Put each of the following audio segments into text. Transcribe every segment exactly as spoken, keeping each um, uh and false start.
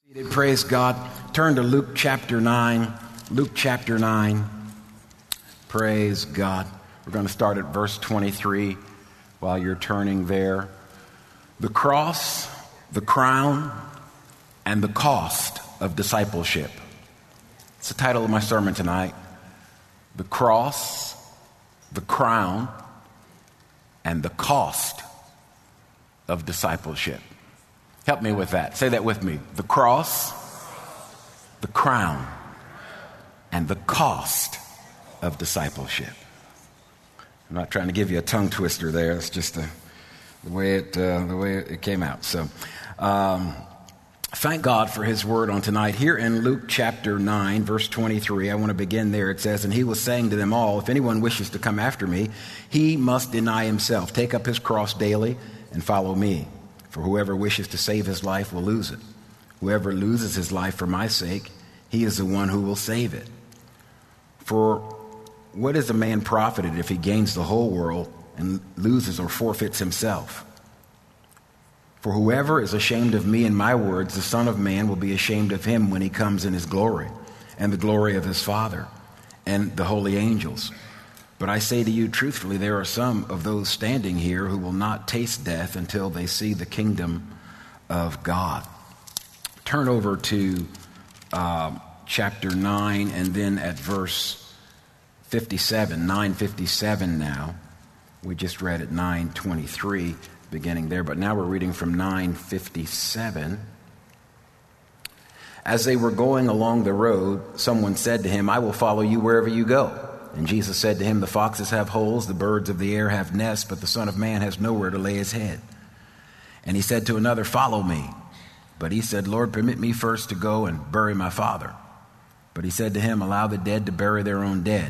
Praise God. Turn to Luke chapter nine. Luke chapter nine. Praise God. We're going to start at verse twenty-three while you're turning there. The cross, the crown, and the cost of discipleship. It's the title of my sermon tonight. The cross, the crown, and the cost of discipleship. Help me with that. Say that with me. The cross, the crown, and the cost of discipleship. I'm not trying to give you a tongue twister there. It's just the, the way it uh, the way it came out. So, um, thank God for His word on tonight. Here in Luke chapter nine, verse twenty-three, I want to begin there. It says, "And He was saying to them all, if anyone wishes to come after me, he must deny himself, take up his cross daily, and follow me. For whoever wishes to save his life will lose it. Whoever loses his life for my sake, he is the one who will save it. For what is a man profited if he gains the whole world and loses or forfeits himself? For whoever is ashamed of me and my words, the Son of Man will be ashamed of him when he comes in his glory and the glory of his Father and the holy angels. But I say to you truthfully, there are some of those standing here who will not taste death until they see the kingdom of God." Turn over to uh, chapter nine and then at verse fifty-seven, nine fifty-seven now. We just read at nine twenty-three, beginning there, but now we're reading from nine fifty-seven. "As they were going along the road, someone said to him, 'I will follow you wherever you go.' And Jesus said to him, 'The foxes have holes, the birds of the air have nests, but the Son of Man has nowhere to lay his head.' And he said to another, 'Follow me.' But he said, 'Lord, permit me first to go and bury my father.' But he said to him, 'Allow the dead to bury their own dead.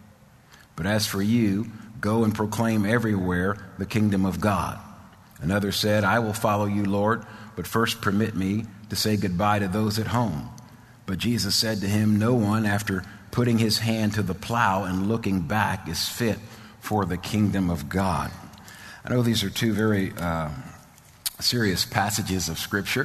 But as for you, go and proclaim everywhere the kingdom of God.' Another said, 'I will follow you, Lord, but first permit me to say goodbye to those at home.' But Jesus said to him, 'No one, after putting his hand to the plow and looking back, is fit for the kingdom of God.'" I know these are two very uh, serious passages of Scripture.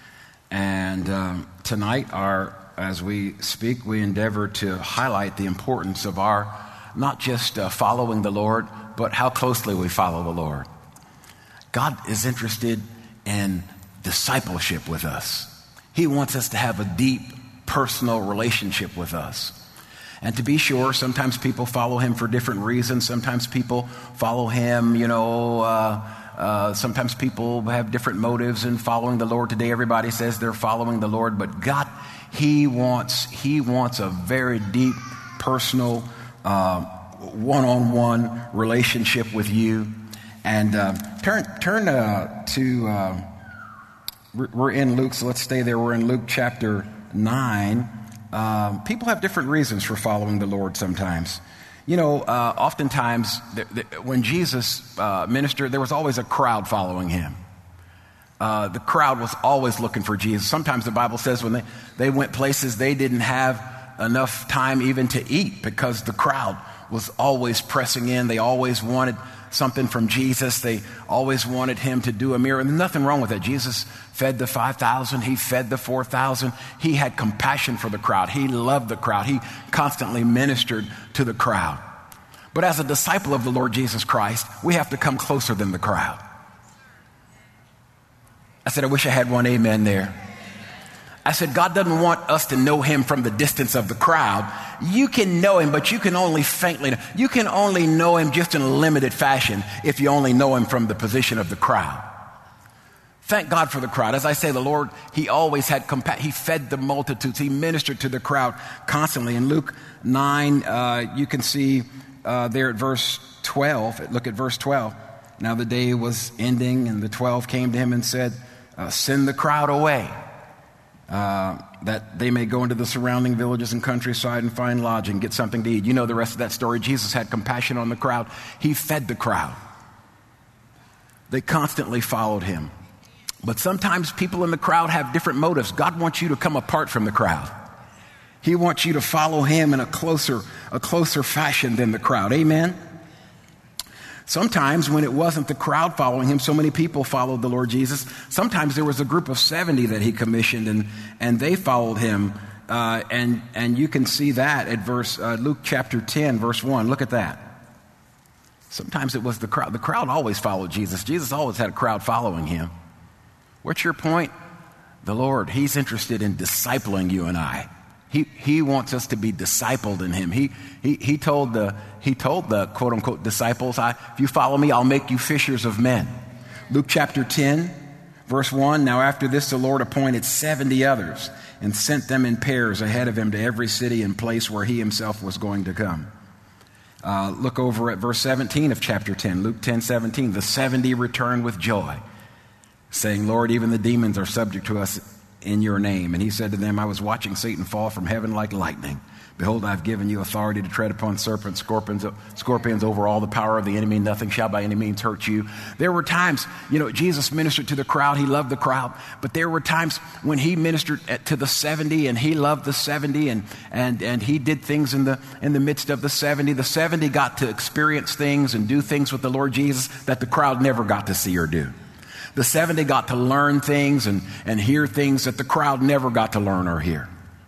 And um, tonight, our, as we speak, we endeavor to highlight the importance of our not just uh, following the Lord, but how closely we follow the Lord. God is interested in discipleship with us. He wants us to have a deep, personal relationship with us. And to be sure, sometimes people follow Him for different reasons. Sometimes people follow Him, you know, uh, uh, sometimes people have different motives in following the Lord. Today, everybody says they're following the Lord, but God, He wants, He wants a very deep, personal, uh, one-on-one relationship with you. And uh, turn, turn uh, to, uh, we're in Luke, so let's stay there. We're in Luke chapter nine. Um, people have different reasons for following the Lord sometimes. You know, uh, oftentimes th- th- when Jesus uh, ministered, there was always a crowd following Him. Uh, the crowd was always looking for Jesus. Sometimes the Bible says when they, they went places they didn't have enough time even to eat because the crowd was always pressing in. They always wanted something from Jesus. They always wanted Him to do a miracle. And nothing wrong with that. Jesus fed the five thousand. He fed the four thousand. He had compassion for the crowd. He loved the crowd. He constantly ministered to the crowd. But as a disciple of the Lord Jesus Christ, we have to come closer than the crowd. I said, I wish I had one amen there. I said, God doesn't want us to know Him from the distance of the crowd. You can know Him, but you can only faintly know. You can only know Him just in a limited fashion if you only know Him from the position of the crowd. Thank God for the crowd. As I say, the Lord, He always had compassion. He fed the multitudes. He ministered to the crowd constantly. In Luke nine, uh, you can see uh, there at verse twelve. Look at verse twelve. Now the day was ending, and the twelve came to Him and said, uh, send the crowd away, uh, that they may go into the surrounding villages and countryside and find lodging, get something to eat. You know the rest of that story. Jesus had compassion on the crowd. He fed the crowd. They constantly followed Him. But sometimes people in the crowd have different motives. God wants you to come apart from the crowd. He wants you to follow Him in a closer, a closer fashion than the crowd. Amen? Sometimes when it wasn't the crowd following him, so many people followed the Lord Jesus. Sometimes there was a group of seventy that he commissioned, and, and they followed him. Uh, and, and you can see that at verse uh, Luke chapter ten, verse one. Look at that. Sometimes it was the crowd. The crowd always followed Jesus. Jesus always had a crowd following him. What's your point? The Lord, he's interested in discipling you and I. He he wants us to be discipled in him. He he he told the he told the quote unquote disciples, I, if you follow me, I'll make you fishers of men. Luke chapter ten, verse one. Now after this, the Lord appointed seventy others and sent them in pairs ahead of him to every city and place where he himself was going to come. Uh, look over at verse seventeen of chapter ten, Luke ten seventeen. The seventy returned with joy, saying, Lord, even the demons are subject to us in your name. And he said to them, I was watching Satan fall from heaven like lightning. Behold, I've given you authority to tread upon serpents, scorpions, scorpions over all the power of the enemy. Nothing shall by any means hurt you. There were times, you know, Jesus ministered to the crowd. He loved the crowd. But there were times when he ministered at, to the seventy, and he loved the seventy, and, and, and he did things in the, in the midst of the seventy. The seventy got to experience things and do things with the Lord Jesus that the crowd never got to see or do. The seventy got to learn things and, and hear things that the crowd never got to learn or hear.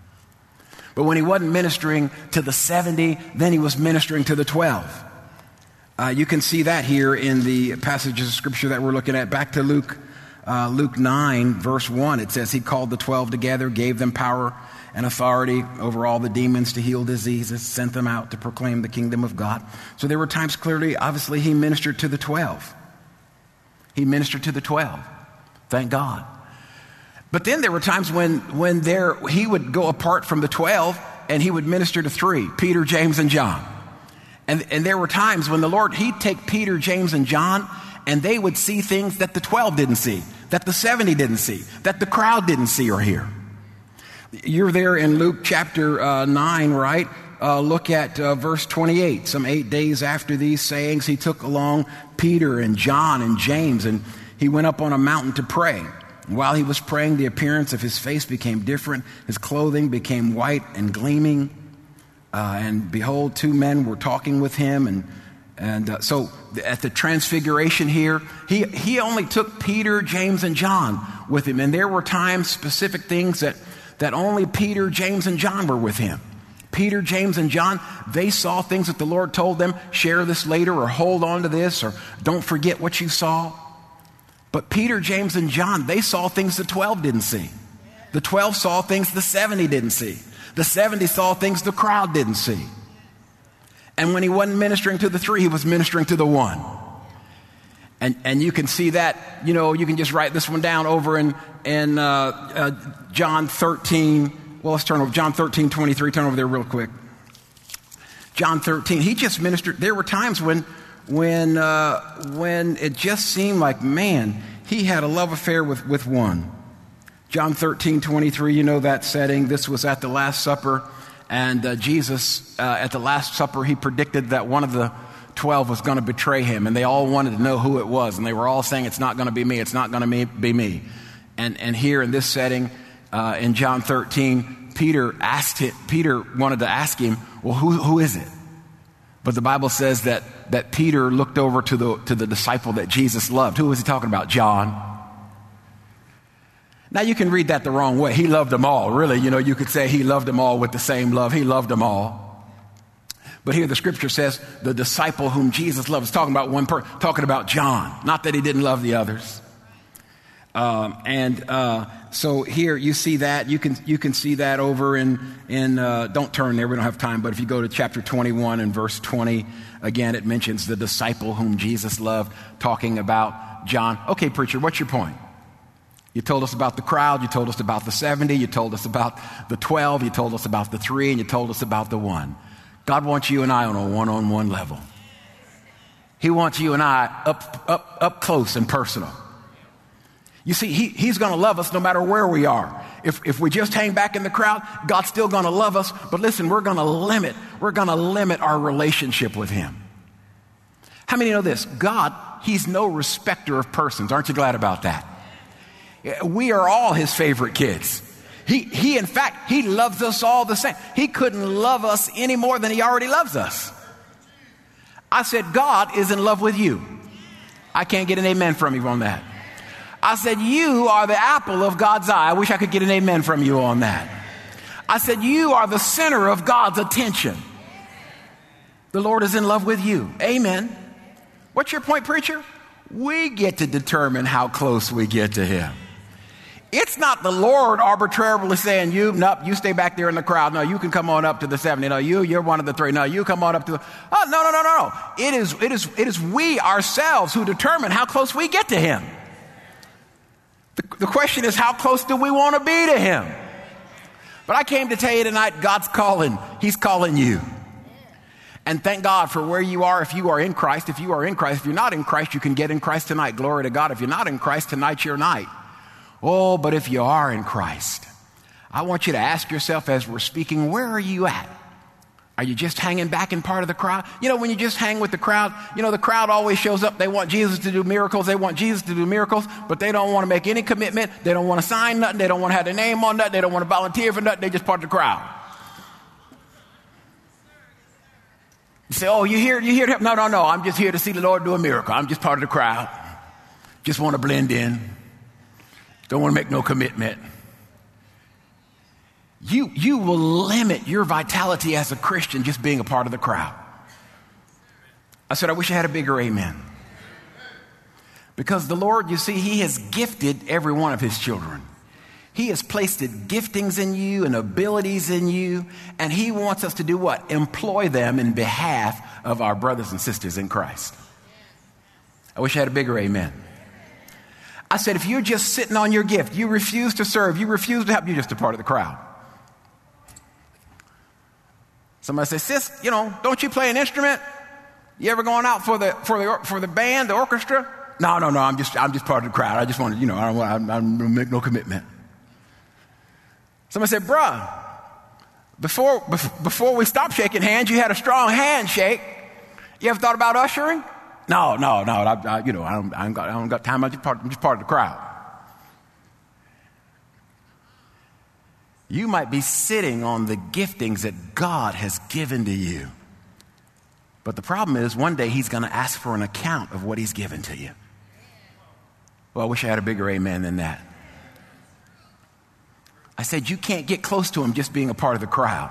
But when he wasn't ministering to the seventy, then he was ministering to the twelve. Uh, you can see that here in the passages of Scripture that we're looking at. Back to Luke, uh, Luke nine, verse one. It says he called the twelve together, gave them power and authority over all the demons to heal diseases, sent them out to proclaim the kingdom of God. So there were times clearly, obviously, he ministered to the twelve. He ministered to the twelve. Thank God. But then there were times when, when there, he would go apart from the twelve and he would minister to three, Peter, James, and John. And, and there were times when the Lord, he'd take Peter, James, and John, and they would see things that the twelve didn't see, that the seventy didn't see, that the crowd didn't see or hear. You're there in Luke chapter uh, nine, right? Uh, look at uh, verse twenty-eight. Some eight days after these sayings, he took along Peter and John and James, and he went up on a mountain to pray. And while he was praying, the appearance of his face became different. His clothing became white and gleaming. Uh, and behold, two men were talking with him. And and uh, so at the transfiguration here, he, he only took Peter, James, and John with him. And there were times, specific things that, that only Peter, James, and John were with him. Peter, James, and John, they saw things that the Lord told them, share this later, or hold on to this, or don't forget what you saw. But Peter, James, and John, they saw things the twelve didn't see. The twelve saw things the seventy didn't see. The seventy saw things the crowd didn't see. And when he wasn't ministering to the three, he was ministering to the one. And and you can see that, you know, you can just write this one down over in, in uh, uh, John thirteen. Well, let's turn over. John thirteen, twenty-three. Turn over there real quick. John thirteen. He just ministered. There were times when, when, uh, when it just seemed like, man, he had a love affair with, with one. John thirteen, twenty-three. You know that setting. This was at the Last Supper. And uh, Jesus, uh, at the Last Supper, he predicted that one of the twelve was going to betray him. And they all wanted to know who it was. And they were all saying, it's not going to be me. It's not going to be me. And, and here in this setting, Uh, in John thirteen, Peter asked him, Peter wanted to ask him, well, who, who is it? But the Bible says that, that Peter looked over to the, to the disciple that Jesus loved. Who was he talking about? John. Now you can read that the wrong way. He loved them all. Really, you know, you could say he loved them all with the same love. He loved them all. But here the scripture says the disciple whom Jesus loved is talking about one person, talking about John. Not that he didn't love the others. Um, and uh, so here you see that you can you can see that over in in uh, don't turn there, we don't have time. But if you go to chapter twenty-one and verse twenty, again it mentions the disciple whom Jesus loved, talking about John. Okay, preacher, what's your point? You told us about the crowd, you told us about the seventy, you told us about the twelve, you told us about the three, and you told us about the one. God wants you and I on a one-on-one level. He wants you and I up up up close and personal. You see, he, he's going to love us no matter where we are. If, if we just hang back in the crowd, God's still going to love us. But listen, we're going to limit, we're going to limit our relationship with him. How many know this? God, he's no respecter of persons. Aren't you glad about that? We are all his favorite kids. He, he, in fact, he loves us all the same. He couldn't love us any more than he already loves us. I said, God is in love with you. I can't get an amen from you on that. I said, you are the apple of God's eye. I wish I could get an amen from you on that. I said, you are the center of God's attention. The Lord is in love with you. Amen. What's your point, preacher? We get to determine how close we get to him. It's not the Lord arbitrarily saying, you, nope, you stay back there in the crowd. No, you can come on up to the seventy. No, you, you're one of the three. No, you come on up to the, oh, no, no, no, no, no. It is, it is, it is we ourselves who determine how close we get to him. The, the question is, how close do we want to be to him? But I came to tell you tonight, God's calling. He's calling you. And thank God for where you are if you are in Christ. If you are in Christ, if you're not in Christ, you can get in Christ tonight. Glory to God. If you're not in Christ, tonight's your night. Oh, but if you are in Christ, I want you to ask yourself as we're speaking, where are you at? Are you just hanging back in part of the crowd? You know, when you just hang with the crowd, you know, the crowd always shows up. They want Jesus to do miracles. They want Jesus to do miracles, but they don't want to make any commitment. They don't want to sign nothing. They don't want to have their name on nothing. They don't want to volunteer for nothing. They just part of the crowd. You say, oh, you here? You here to help? No, no, no. I'm just here to see the Lord do a miracle. I'm just part of the crowd. Just want to blend in. Don't want to make no commitment. You, you will limit your vitality as a Christian just being a part of the crowd. I said, I wish I had a bigger amen. Because the Lord, you see, he has gifted every one of his children. He has placed giftings in you and abilities in you, and he wants us to do what? Employ them in behalf of our brothers and sisters in Christ. I wish I had a bigger amen. I said, if you're just sitting on your gift, you refuse to serve, you refuse to help, you're just a part of the crowd. Somebody says, sis, you know, don't you play an instrument? You ever going out for the for the for the band, the orchestra? No, no, no. I'm just I'm just part of the crowd. I just want to, you know, I don't want. I don't make no commitment. Somebody said, bruh, before before we stopped shaking hands, you had a strong handshake. You ever thought about ushering? No, no, no. I, I, you know, I don't, I don't got I don't got time. I'm just part, I'm just part of the crowd. You might be sitting on the giftings that God has given to you. But the problem is, one day he's going to ask for an account of what he's given to you. Well, I wish I had a bigger amen than that. I said, you can't get close to him just being a part of the crowd.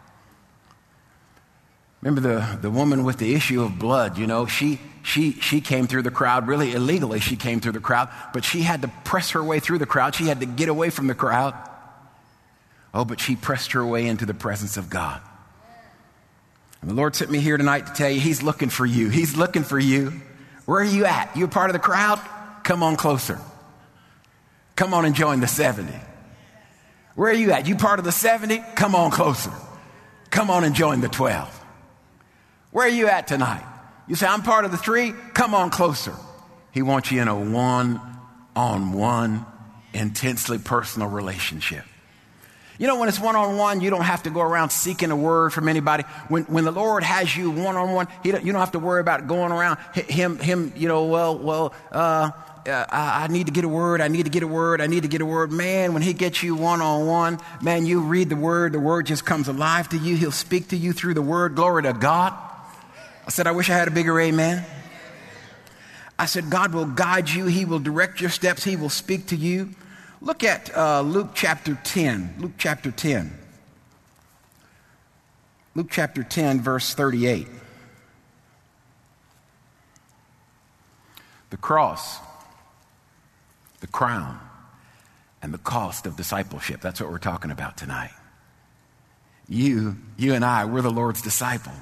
Remember the, the woman with the issue of blood, you know, she, she, she came through the crowd, really illegally she came through the crowd, but she had to press her way through the crowd. She had to get away from the crowd. Oh, but she pressed her way into the presence of God. And the Lord sent me here tonight to tell you, he's looking for you. He's looking for you. Where are you at? You a part of the crowd? Come on closer. Come on and join the seventy. Where are you at? You part of the seventy? Come on closer. Come on and join the twelve. Where are you at tonight? You say, I'm part of the three? Come on closer. He wants you in a one-on-one, intensely personal relationship. You know, when it's one-on-one, you don't have to go around seeking a word from anybody. When when the Lord has you one-on-one, he don't, you don't have to worry about going around him, him. you know, well, well, uh, uh, I, I need to get a word. I need to get a word. I need to get a word. Man, when he gets you one-on-one, man, you read the word. The word just comes alive to you. He'll speak to you through the word. Glory to God. I said, I wish I had a bigger amen. I said, God will guide you. He will direct your steps. He will speak to you. Look at uh, Luke chapter ten. Luke chapter ten. Luke chapter ten, verse thirty-eight. The cross, the crown, and the cost of discipleship. That's what we're talking about tonight. You, you and I, we're the Lord's disciple.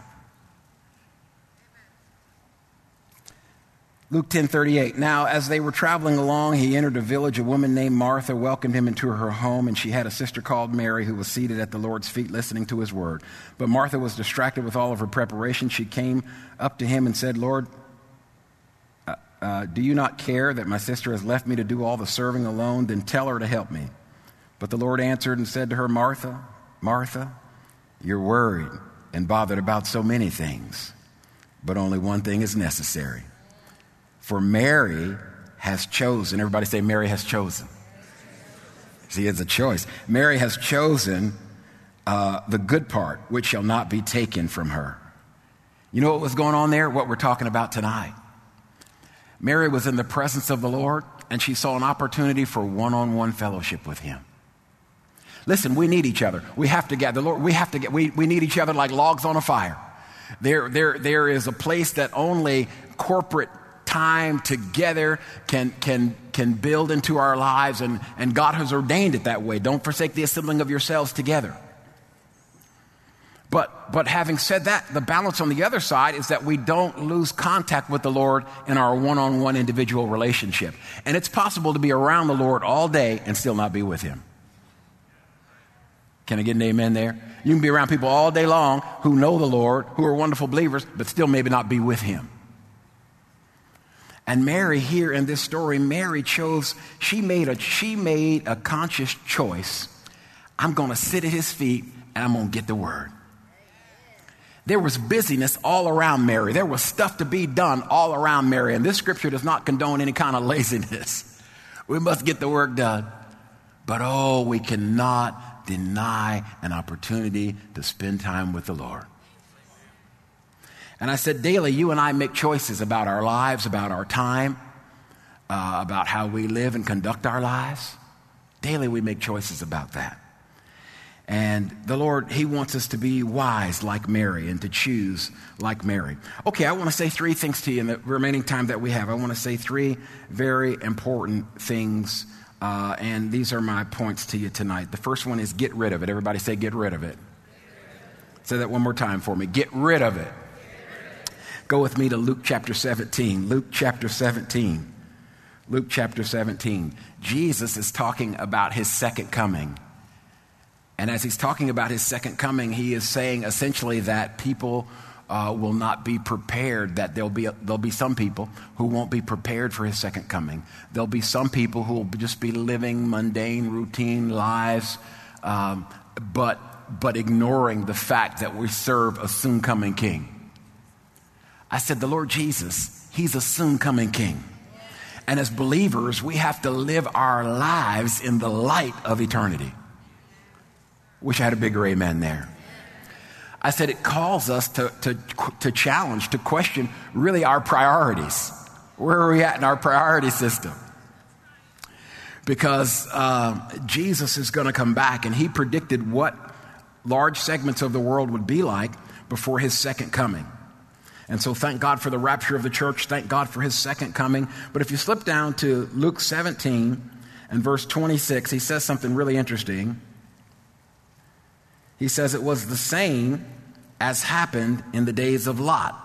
Luke ten thirty-eight. Now, as they were traveling along, he entered a village. A woman named Martha welcomed him into her home, and she had a sister called Mary who was seated at the Lord's feet listening to his word. But Martha was distracted with all of her preparation. She came up to him and said, Lord, uh, uh, do you not care that my sister has left me to do all the serving alone? Then tell her to help me. But the Lord answered and said to her, Martha, Martha, you're worried and bothered about so many things, but only one thing is necessary. For Mary has chosen, everybody say Mary has chosen. See, it's a choice. Mary has chosen uh, the good part, which shall not be taken from her. You know what was going on there? What we're talking about tonight. Mary was in the presence of the Lord, and she saw an opportunity for one-on-one fellowship with him. Listen, we need each other. We have to get the Lord. We have to get. We, we need each other like logs on a fire. There, there, there is a place that only corporate time together can can can build into our lives, and, and God has ordained it that way. Don't forsake the assembling of yourselves together. But but having said that, the balance on the other side is that we don't lose contact with the Lord in our one-on-one individual relationship. And it's possible to be around the Lord all day and still not be with him. Can I get an amen there? You can be around people all day long who know the Lord, who are wonderful believers, but still maybe not be with him. And Mary here in this story, Mary chose, she made a, she made a conscious choice. I'm going to sit at his feet and I'm going to get the word. There was busyness all around Mary. There was stuff to be done all around Mary. And this scripture does not condone any kind of laziness. We must get the work done. But oh, we cannot deny an opportunity to spend time with the Lord. And I said, daily, you and I make choices about our lives, about our time, uh, about how we live and conduct our lives. Daily, we make choices about that. And the Lord, he wants us to be wise like Mary and to choose like Mary. Okay, I want to say three things to you in the remaining time that we have. I want to say three very important things, uh, and these are my points to you tonight. The first one is get rid of it. Everybody say get rid of it. Say that one more time for me. Get rid of it. Go with me to Luke chapter seventeen. Luke chapter seventeen. Luke chapter seventeen. Jesus is talking about his second coming. And as he's talking about his second coming, he is saying essentially that people uh, will not be prepared, that there'll be, there'll be some people who won't be prepared for his second coming. There'll be some people who will just be living mundane, routine lives, um, but, but ignoring the fact that we serve a soon coming king. I said, the Lord Jesus, he's a soon coming king. And as believers, we have to live our lives in the light of eternity. Wish I had a bigger amen there. I said it calls us to, to, to challenge, to question really our priorities. Where are we at in our priority system? Because uh, Jesus is going to come back, and he predicted what large segments of the world would be like before his second coming. And so thank God for the rapture of the church. Thank God for his second coming. But if you slip down to Luke seventeen and verse twenty-six, he says something really interesting. He says it was the same as happened in the days of Lot.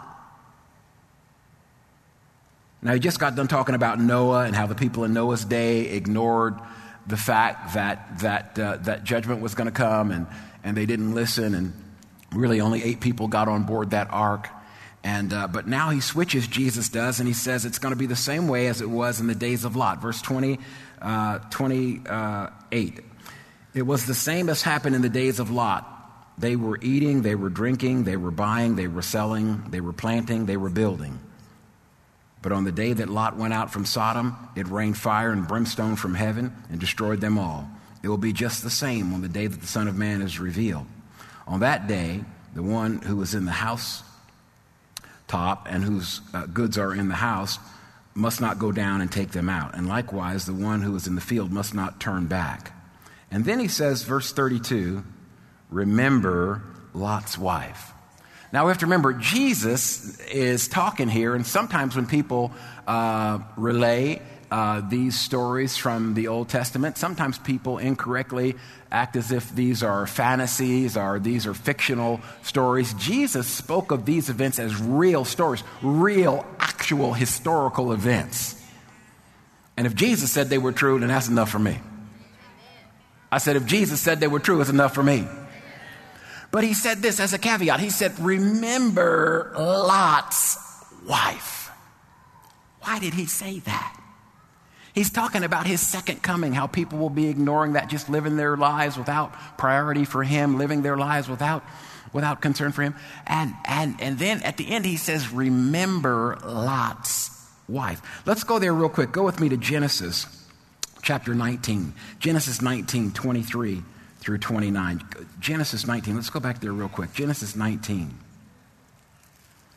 Now, he just got done talking about Noah and how the people in Noah's day ignored the fact that that uh, that judgment was going to come, and, and they didn't listen, and really only eight people got on board that ark. And uh, but now he switches, Jesus does, and he says it's going to be the same way as it was in the days of Lot. Verse twenty, uh, twenty-eight. It was the same as happened in the days of Lot. They were eating, they were drinking, they were buying, they were selling, they were planting, they were building. But on the day that Lot went out from Sodom, it rained fire and brimstone from heaven and destroyed them all. It will be just the same on the day that the Son of Man is revealed. On that day, the one who is in the house top and whose uh, goods are in the house must not go down and take them out. And likewise, the one who is in the field must not turn back. And then he says, verse thirty-two, remember Lot's wife. Now we have to remember, Jesus is talking here, and sometimes when people uh, relay uh, these stories from the Old Testament, sometimes people incorrectly act as if these are fantasies or these are fictional stories. Jesus spoke of these events as real stories, real, actual, historical events. And if Jesus said they were true, then that's enough for me. I said, if Jesus said they were true, it's enough for me. But he said this as a caveat. He said, remember Lot's wife. Why did he say that? He's talking about his second coming, how people will be ignoring that, just living their lives without priority for him, living their lives without, without concern for him. And, and, and then at the end, he says, remember Lot's wife. Let's go there real quick. Go with me to Genesis chapter nineteen. Genesis nineteen, twenty-three through twenty-nine. Genesis nineteen. Let's go back there real quick. Genesis nineteen.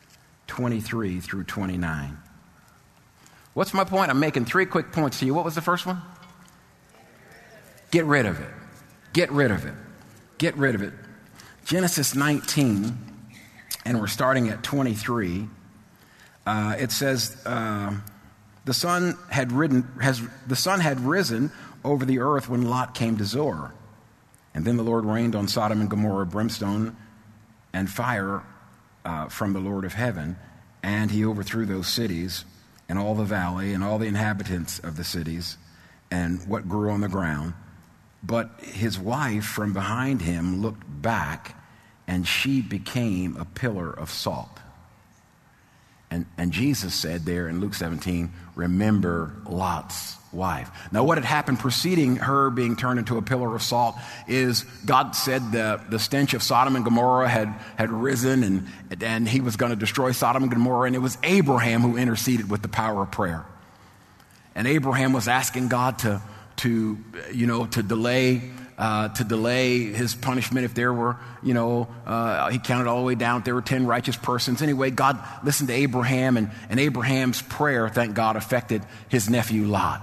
twenty-three through twenty-nine. What's my point? I'm making three quick points to you. What was the first one? Get rid of it. Get rid of it. Get rid of it. Genesis nineteen, and we're starting at twenty-three. Uh, it says, uh, the sun had ridden, has the sun had risen over the earth when Lot came to Zoar. And then the Lord rained on Sodom and Gomorrah brimstone and fire uh, from the Lord of heaven, and he overthrew those cities and all the valley and all the inhabitants of the cities and what grew on the ground. But his wife from behind him looked back, and she became a pillar of salt. And, and Jesus said there in Luke seventeen, remember Lot's wife. Now, what had happened preceding her being turned into a pillar of salt is God said the, the stench of Sodom and Gomorrah had, had risen, and, and he was going to destroy Sodom and Gomorrah, and it was Abraham who interceded with the power of prayer. And Abraham was asking God to, to you know, to delay Uh, to delay his punishment if there were, you know, uh, he counted all the way down if there were ten righteous persons. Anyway, God listened to Abraham, and, and Abraham's prayer, thank God, affected his nephew Lot.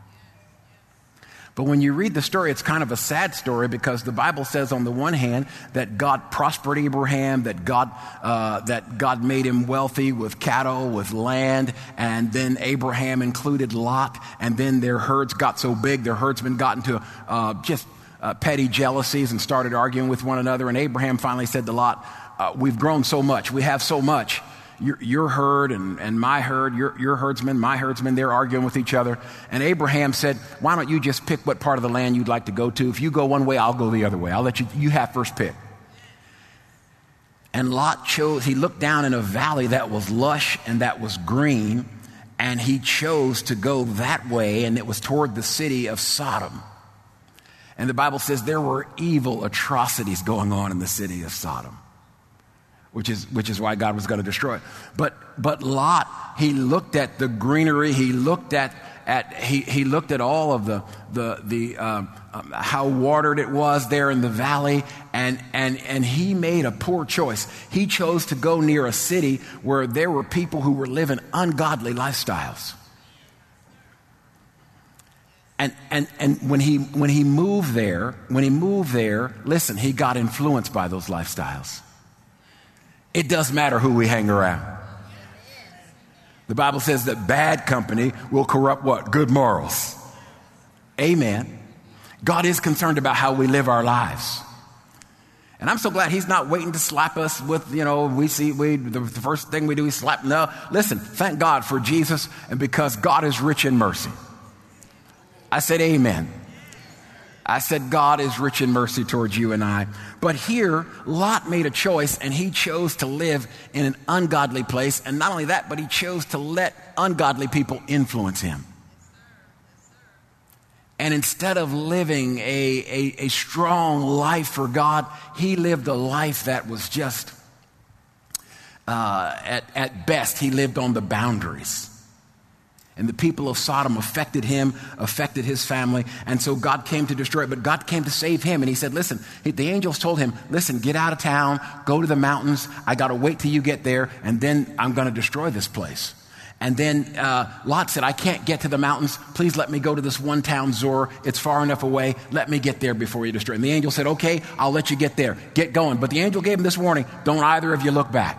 But when you read the story, it's kind of a sad story, because the Bible says on the one hand that God prospered Abraham, that God uh, that God made him wealthy with cattle, with land, and then Abraham included Lot, and then their herds got so big, their herdsmen got into uh, just Uh, petty jealousies and started arguing with one another. And Abraham finally said to Lot, uh, we've grown so much. We have so much. Your, your herd and, and my herd, your, your herdsmen, my herdsmen, they're arguing with each other. And Abraham said, why don't you just pick what part of the land you'd like to go to? If you go one way, I'll go the other way. I'll let you, you have first pick. And Lot chose, he looked down in a valley that was lush and that was green, and he chose to go that way, and it was toward the city of Sodom. And the Bible says there were evil atrocities going on in the city of Sodom, which is which is why God was going to destroy it. But but Lot, he looked at the greenery, he looked at at he he looked at all of the the the um, um, how watered it was there in the valley, and and and he made a poor choice. He chose to go near a city where there were people who were living ungodly lifestyles. And, and and when he when he moved there, when he moved there, listen, he got influenced by those lifestyles. It does matter who we hang around. The Bible says that bad company will corrupt what? Good morals. Amen. God is concerned about how we live our lives. And I'm so glad he's not waiting to slap us with, you know, we see, we the, the first thing we do is slap. No, listen, thank God for Jesus, and because God is rich in mercy. I said amen. I said God is rich in mercy towards you and I. But here, Lot made a choice, and he chose to live in an ungodly place. And not only that, but he chose to let ungodly people influence him. And instead of living a, a, a strong life for God, he lived a life that was just, uh, at, at best, he lived on the boundaries. And the people of Sodom affected him, affected his family. And so God came to destroy it. But God came to save him. And he said, listen, the angels told him, listen, get out of town, go to the mountains. I got to wait till you get there, and then I'm going to destroy this place. And then uh, Lot said, I can't get to the mountains. Please let me go to this one town, Zoar. It's far enough away. Let me get there before you destroy it. And the angel said, okay, I'll let you get there. Get going. But the angel gave him this warning. Don't either of you look back.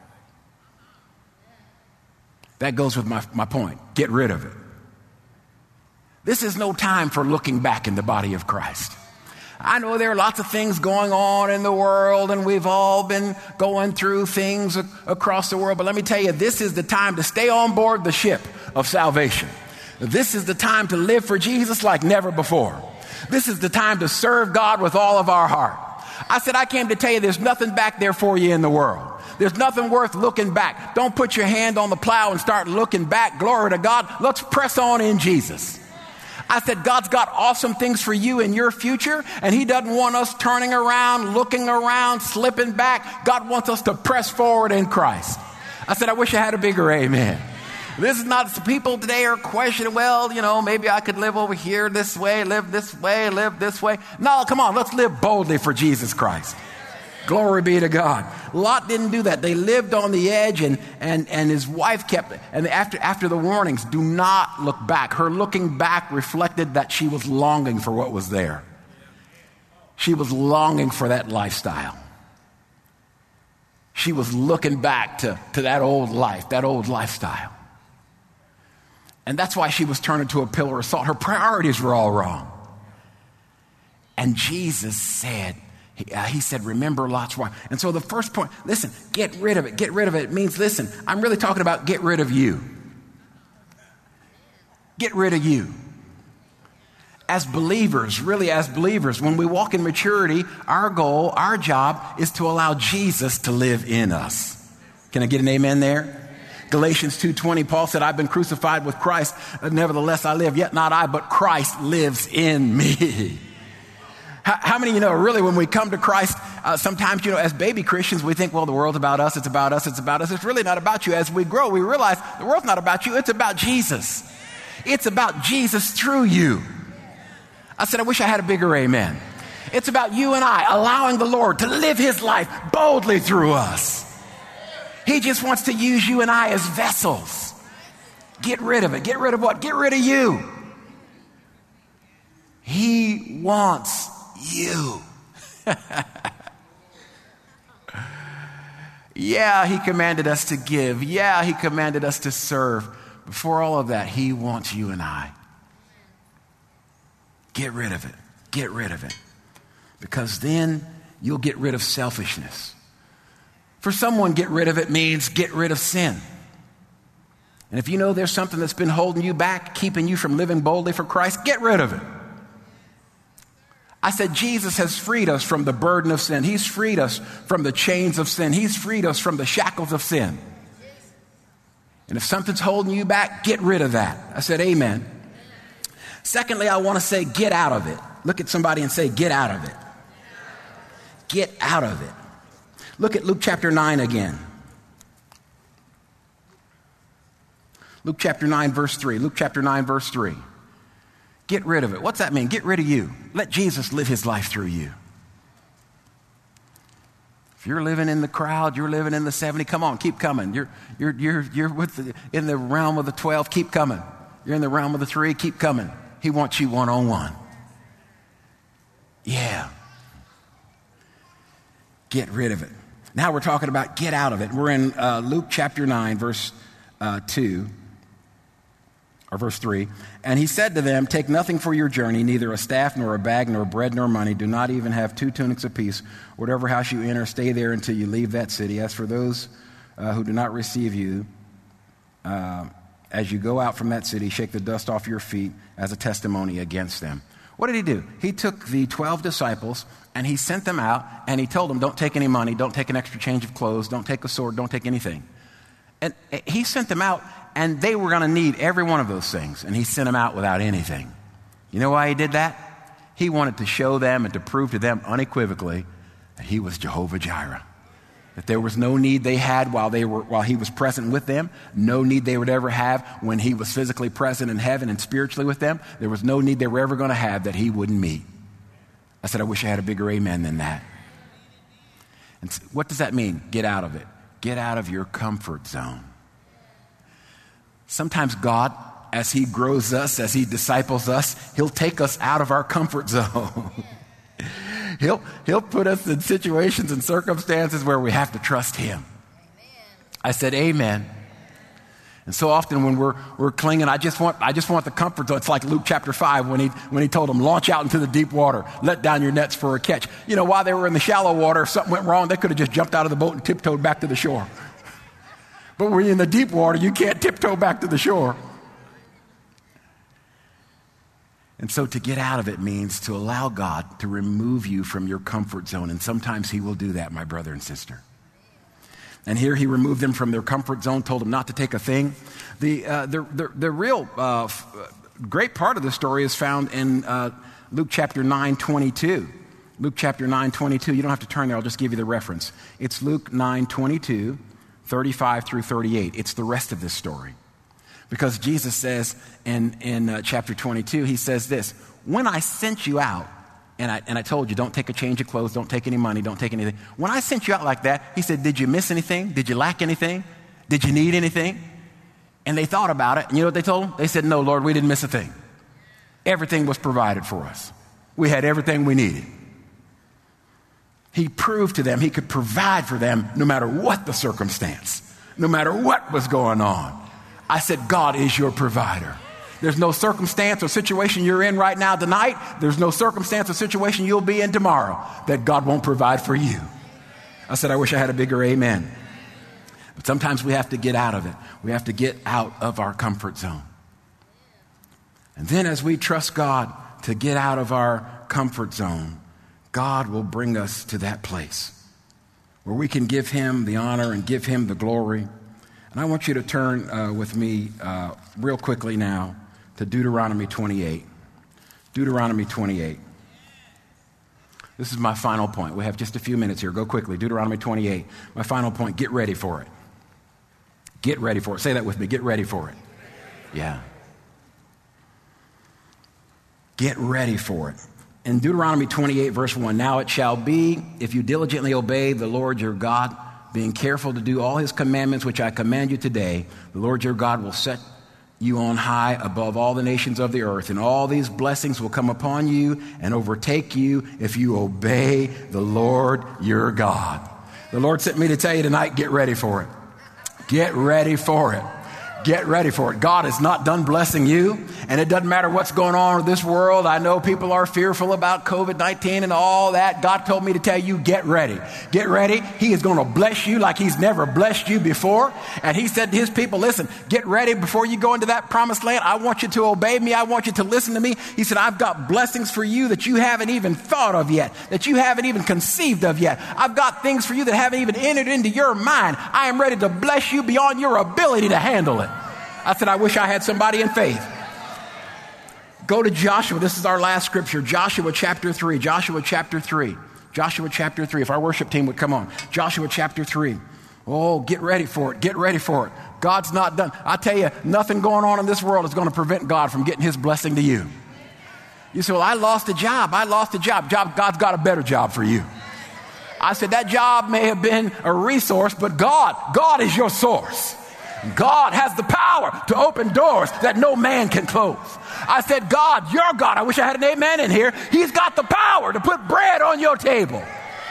That goes with my, my point. Get rid of it. This is no time for looking back in the body of Christ. I know there are lots of things going on in the world, and we've all been going through things a- across the world. But let me tell you, this is the time to stay on board the ship of salvation. This is the time to live for Jesus like never before. This is the time to serve God with all of our heart. I said, I came to tell you there's nothing back there for you in the world. There's nothing worth looking back. Don't put your hand on the plow and start looking back. Glory to God. Let's press on in Jesus. I said, God's got awesome things for you in your future, and he doesn't want us turning around, looking around, slipping back. God wants us to press forward in Christ. I said, I wish I had a bigger amen. This is not, people today are questioning, well, you know, maybe I could live over here this way, live this way, live this way. No, come on, let's live boldly for Jesus Christ. Glory be to God. Lot didn't do that. They lived on the edge, and, and, and his wife kept, and after, after the warnings, do not look back. Her looking back reflected that she was longing for what was there. She was longing for that lifestyle. She was looking back to, to that old life, that old lifestyle. And that's why she was turned into a pillar of salt. Her priorities were all wrong. And Jesus said, he, uh, he said, remember Lot's wife. And so the first point, listen, get rid of it. Get rid of it. It means, listen, I'm really talking about get rid of you. Get rid of you. As believers, really as believers, when we walk in maturity, our goal, our job is to allow Jesus to live in us. Can I get an amen there? Galatians two twenty, Paul said, I've been crucified with Christ. Nevertheless, I live, yet not I, but Christ lives in me. How, how many of you know, really, when we come to Christ, uh, sometimes, you know, as baby Christians, we think, well, the world's about us, it's about us, it's about us. It's really not about you. As we grow, we realize the world's not about you, it's about Jesus. It's about Jesus through you. I said, I wish I had a bigger amen. It's about you and I allowing the Lord to live his life boldly through us. He just wants to use you and I as vessels. Get rid of it. Get rid of what? Get rid of you. He wants you. Yeah, he commanded us to give. Yeah, he commanded us to serve. Before all of that, he wants you and I. Get rid of it. Get rid of it. Because then you'll get rid of selfishness. For someone, get rid of it means get rid of sin. And if you know there's something that's been holding you back, keeping you from living boldly for Christ, get rid of it. I said Jesus has freed us from the burden of sin. He's freed us from the chains of sin. He's freed us from the shackles of sin. And if something's holding you back, get rid of that. I said amen. Secondly, I want to say get out of it. Look at somebody and say get out of it. Get out of it. Look at Luke chapter nine again. Luke chapter nine, verse three. Luke chapter nine, verse three. Get rid of it. What's that mean? Get rid of you. Let Jesus live his life through you. If you're living in the crowd, you're living in the seventy, come on, keep coming. You're, you're, you're, you're with the, in the realm of the twelve, keep coming. You're in the realm of the three, keep coming. He wants you one-on-one. Yeah. Get rid of it. Now we're talking about get out of it. We're in uh, Luke chapter nine, verse uh, two, or verse three. And he said to them, take nothing for your journey, neither a staff, nor a bag, nor bread, nor money. Do not even have two tunics apiece. Whatever house you enter, stay there until you leave that city. As for those uh, who do not receive you, uh, as you go out from that city, shake the dust off your feet as a testimony against them. What did he do? He took the twelve disciples and he sent them out and he told them, don't take any money, don't take an extra change of clothes, don't take a sword, don't take anything. And he sent them out and they were going to need every one of those things. And he sent them out without anything. You know why he did that? He wanted to show them and to prove to them unequivocally that he was Jehovah Jireh. That there was no need they had while they were while he was present with them, no need they would ever have when he was physically present in heaven and spiritually with them. There was no need they were ever going to have that he wouldn't meet. I said, I wish I had a bigger amen than that. And what does that mean? Get out of it. Get out of your comfort zone. Sometimes God, as he grows us, as he disciples us, he'll take us out of our comfort zone. He'll, he'll put us in situations and circumstances where we have to trust him. Amen. I said, amen. And so often when we're, we're clinging, I just want, I just want the comfort zone. It's like Luke chapter five when he, when he told them, launch out into the deep water, let down your nets for a catch. You know, while they were in the shallow water, if something went wrong, they could have just jumped out of the boat and tiptoed back to the shore. But when you're in the deep water, you can't tiptoe back to the shore. And so to get out of it means to allow God to remove you from your comfort zone. And sometimes he will do that, my brother and sister. And here he removed them from their comfort zone, told them not to take a thing. The, uh, the, the, the real uh, f- great part of the story is found in uh, Luke chapter nine twenty-two. Luke chapter nine twenty-two. You don't have to turn there. I'll just give you the reference. It's Luke nine twenty-two, thirty-five through thirty-eight. It's the rest of this story. Because Jesus says in, in uh, chapter twenty-two, he says this, when I sent you out, And I, and I told you, don't take a change of clothes, don't take any money, don't take anything. When I sent you out like that, he said, did you miss anything? Did you lack anything? Did you need anything? And they thought about it. And you know what they told him? They said, no, Lord, we didn't miss a thing. Everything was provided for us. We had everything we needed. He proved to them he could provide for them no matter what the circumstance, no matter what was going on. I said, God is your provider. There's no circumstance or situation you're in right now tonight. There's no circumstance or situation you'll be in tomorrow that God won't provide for you. I said, I wish I had a bigger amen. But sometimes we have to get out of it. We have to get out of our comfort zone. And then as we trust God to get out of our comfort zone, God will bring us to that place where we can give him the honor and give him the glory. And I want you to turn uh, with me uh, real quickly now to Deuteronomy twenty-eight. Deuteronomy twenty-eight. This is my final point. We have just a few minutes here. Go quickly. Deuteronomy twenty-eight. My final point. Get ready for it. Get ready for it. Say that with me. Get ready for it. Yeah. Get ready for it. In Deuteronomy twenty-eight, verse one, now it shall be, if you diligently obey the Lord your God, being careful to do all his commandments which I command you today, the Lord your God will set you on high above all the nations of the earth, and all these blessings will come upon you and overtake you if you obey the Lord your God. The Lord sent me to tell you tonight, get ready for it. Get ready for it. Get ready for it. God is not done blessing you, and it doesn't matter what's going on in this world. I know people are fearful about covid nineteen and all that. God told me to tell you, get ready. Get ready. He is going to bless you like he's never blessed you before. And he said to his people, listen, get ready before you go into that promised land. I want you to obey me. I want you to listen to me. He said, I've got blessings for you that you haven't even thought of yet, that you haven't even conceived of yet. I've got things for you that haven't even entered into your mind. I am ready to bless you beyond your ability to handle it. I said, I wish I had somebody in faith. Go to Joshua. This is our last scripture. Joshua chapter three. Joshua chapter three. Joshua chapter three. If our worship team would come on. Joshua chapter three. Oh, get ready for it. Get ready for it. God's not done. I tell you, nothing going on in this world is going to prevent God from getting his blessing to you. You say, well, I lost a job. I lost a job. Job. God's got a better job for you. I said, that job may have been a resource, but God, God is your source. God has the power to open doors that no man can close. I said, God, your God, I wish I had an amen in here. He's got the power to put bread on your table.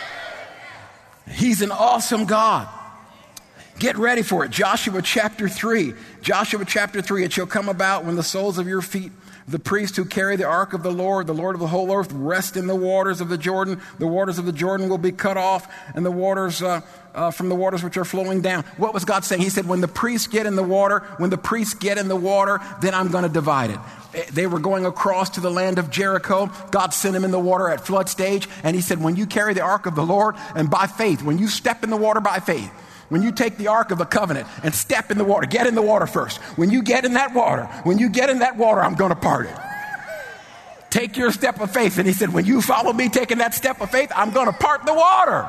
He's an awesome God. Get ready for it. Joshua chapter three. Joshua chapter three. It shall come about when the soles of your feet, the priests who carry the ark of the Lord, the Lord of the whole earth, rest in the waters of the Jordan. The waters of the Jordan will be cut off, and the waters uh, uh, from the waters which are flowing down. What was God saying? He said, when the priests get in the water, when the priests get in the water, then I'm going to divide it. They were going across to the land of Jericho. God sent them in the water at flood stage, and he said, when you carry the ark of the Lord, and by faith, when you step in the water by faith, when you take the ark of the covenant and step in the water, get in the water first. When you get in that water, when you get in that water, I'm going to part it. Take your step of faith. And he said, when you follow me taking that step of faith, I'm going to part the water.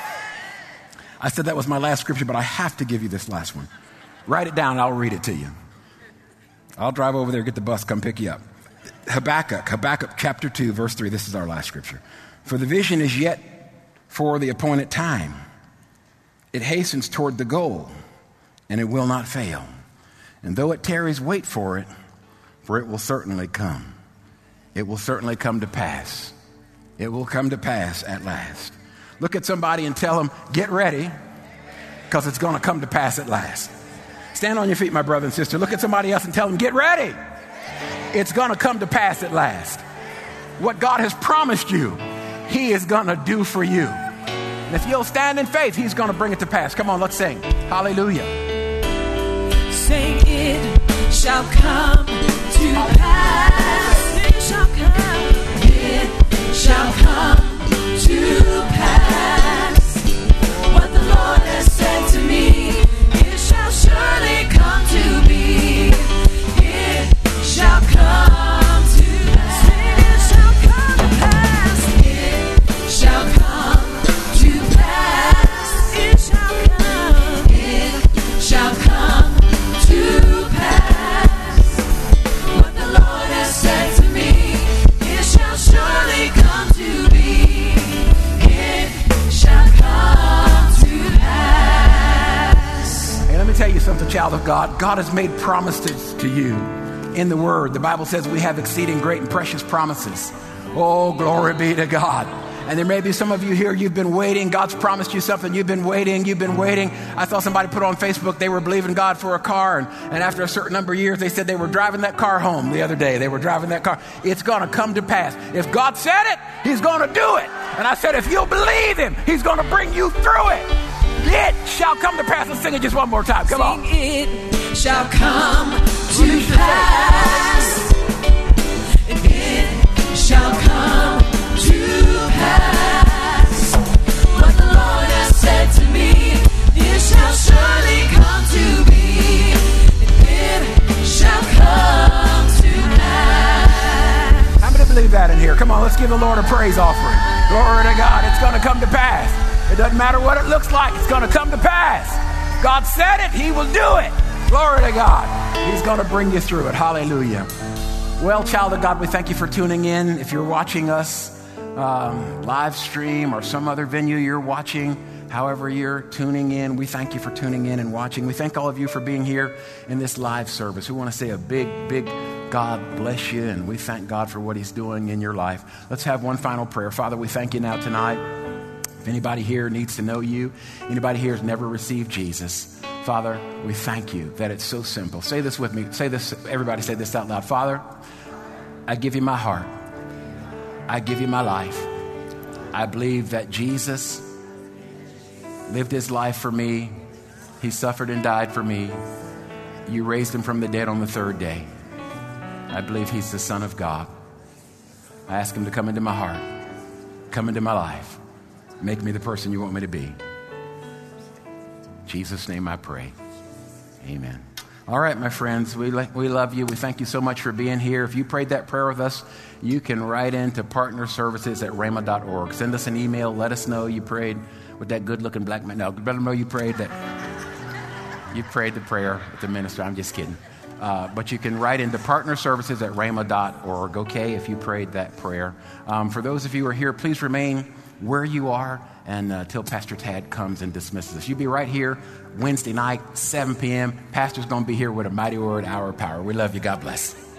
I said that was my last scripture, but I have to give you this last one. Write it down and I'll read it to you. I'll drive over there, get the bus, come pick you up. Habakkuk, Habakkuk chapter two, verse three. This is our last scripture. For the vision is yet for the appointed time. It hastens toward the goal, and it will not fail. And though it tarries, wait for it, for it will certainly come. It will certainly come to pass. It will come to pass at last. Look at somebody and tell them, get ready, because it's going to come to pass at last. Stand on your feet, my brother and sister. Look at somebody else and tell them, get ready. It's going to come to pass at last. What God has promised you, he is going to do for you. And if you'll stand in faith, he's going to bring it to pass. Come on, let's sing. Hallelujah. Sing, it shall come to pass. It shall come. It shall come to pass. What the Lord has said to me, it shall surely come to be. It shall come to pass. It shall come to pass. It shall come. It shall come, it shall come to pass. What the Lord has said to me, it shall surely come to child of God, God has made promises to you in the Word. The Bible says we have exceeding great and precious promises. Oh, glory be to God. And there may be some of you here, you've been waiting. God's promised you something. You've been waiting. You've been waiting. I saw somebody put on Facebook, they were believing God for a car. And, and after a certain number of years, they said they were driving that car home the other day. They were driving that car. It's going to come to pass. If God said it, He's going to do it. And I said, if you'll believe Him, He's going to bring you through it. It shall come to pass. Let's sing it just one more time. Come Sing on. It shall come to pass. It shall come to pass. What the Lord has said to me, it shall surely come to be. It shall come to pass. How many believe that in here? Come on, let's give the Lord a praise offering. Glory to God. It's going to come to pass. It doesn't matter what it looks like. It's going to come to pass. God said it. He will do it. Glory to God. He's going to bring you through it. Hallelujah. Well, child of God, we thank you for tuning in. If you're watching us um, live stream or some other venue you're watching, however you're tuning in, we thank you for tuning in and watching. We thank all of you for being here in this live service. We want to say a big, big God bless you, and we thank God for what He's doing in your life. Let's have one final prayer. Father, we thank you now tonight. If anybody here needs to know you, anybody here has never received Jesus, Father, we thank you that it's so simple. Say this with me. Say this. Everybody say this out loud. Father, I give you my heart. I give you my life. I believe that Jesus lived His life for me. He suffered and died for me. You raised Him from the dead on the third day. I believe He's the Son of God. I ask Him to come into my heart, come into my life. Make me the person you want me to be. In Jesus' name I pray. Amen. All right, my friends, we, lo- we love you. We thank you so much for being here. If you prayed that prayer with us, you can write into partner services at rhema dot org. Send us an email. Let us know you prayed with that good-looking black man. No, let them know you prayed that. You prayed the prayer with the minister. I'm just kidding. Uh, but you can write into partner services at rhema dot org, okay, if you prayed that prayer. Um, for those of you who are here, please remain where you are until uh, Pastor Tad comes and dismisses us. You'll be right here Wednesday night, seven p.m. Pastor's going to be here with a mighty word, hour of power. We love you. God bless.